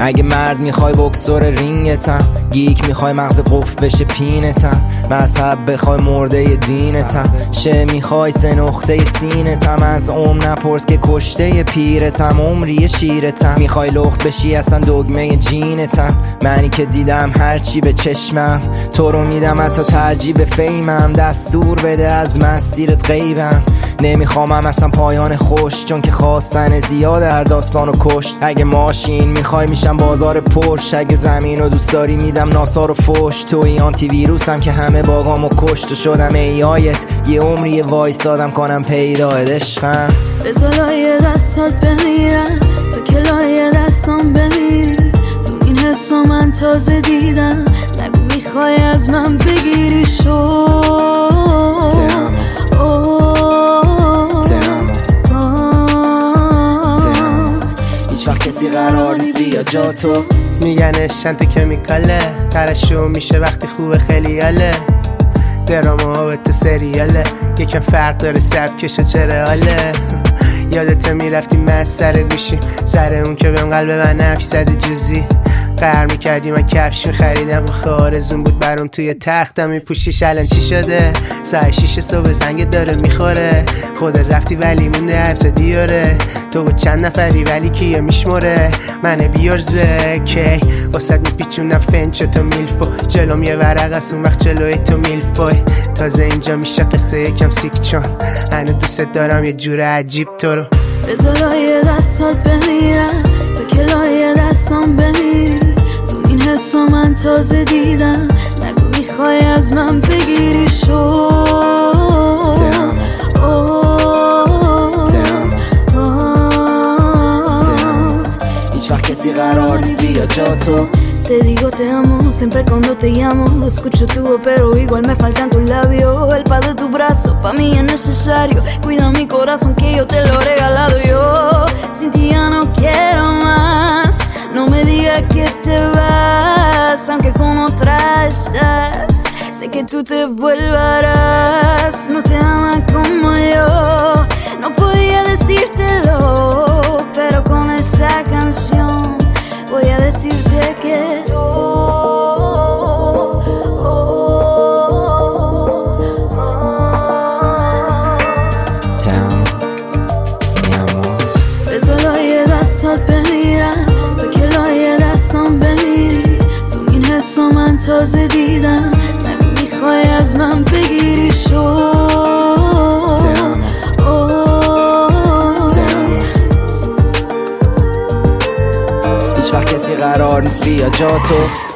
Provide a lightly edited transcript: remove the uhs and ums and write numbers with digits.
اگه مرد میخوای بکسور رینگتم، گیک میخوای مغزت قفل بشه پینتم، مذهب بخوای مرده دینتم، شه میخوای سه نقطه سینتم، از نپرس که کشته پیرتم، عمری شیرتم، میخوای لخت بشی اصلا دگمه جینتم، منی که دیدم هرچی به چشمم، تو رو میدم حتی ترجیح به فیمم، دستور بده از مسیرت غیبم، نمیخوامم اصلا پایان خوش، چون که خواستن زیاد در داستانو کشت. اگه ماشین میخوای میشم بازار پرش، اگه زمین رو دوست داری میدم ناسا رو فوش، توی آنتی ویروسم که همه باگامو کشت و شدم ایایت، یه عمری وایسادم کنم پیدایت عشقم. بذار لایه دستات بمیرم تا که لایه دستام بمیری، تو این حسا من تازه دیدم، نگو میخوای از من بگیری شو هیچ وقت کسی قرار نیست بیا جا تو. میگن شنت کمیکاله، ترشو میشه وقتی خوبه خیلی حاله، دراما ها به تو سریاله، یکم فرق داره سبکش و چرا حاله. یادت میرفتی من سر گوشیم، سر اون که بهم قلب من نفی زده جوزی، قهر میکردی من کفش میخریدم، آخه آرزون بود برام توی تختم میپوشیش. الان چی شده؟ ساعت 6 صبح زنگ داره میخوره، خودت رفتی ولی مونده عطر دیاره، تو با چند نفری ولی کیه میشموره، من بیارزه کی واسد میپیچونم فنچو تو میلفو، جلوم یه ورق از اون وقت جلوی تو میلفوی، تازه اینجا میشه قصه یکم سیک، چون هنو دوست دارم یه جور عجیب تو رو. بذار لایه دستات بمیرم تا که لایه دستام بمیری، تو این حسا من تازه دیدم، نگو میخوای از من بگیری شو هیچ وقت کسی قرار نیست بیا جا تو. Te digo te amo, siempre cuando te llamo escucho tu voz pero igual me faltan tus labios, el paz de tu brazo pa' mí es necesario, cuida mi corazón que yo te lo he regalado yo, sin ti ya no quiero más, no me digas que te vas, aunque con otra estás, sé que tú te vuelvarás, no te ama como yo, no podía decírtelo, pero con esa canción voy a decirte que te amo, mi amor. بذار لایه دستات بمیرم تا که لایه دستام بمیری، تو این حسا من تازه دیدم، نگو میخوای از من بگیری شو هیچ وقت کسی قرار نیست بیا جا تو.